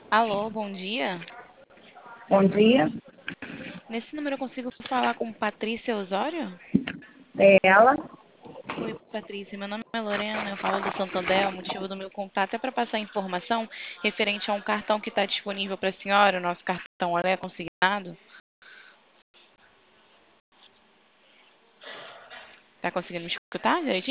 Alô, bom dia. Bom dia, Nesse número eu consigo falar com Patrícia Osório? é ela. Oi, Patrícia. Meu nome é Lorena, eu falo do Santander. O motivo do meu contato é para passar informação referente a um cartão que está disponível para a senhora, o nosso cartão Olé consignado. Está conseguindo me escutar direitinho?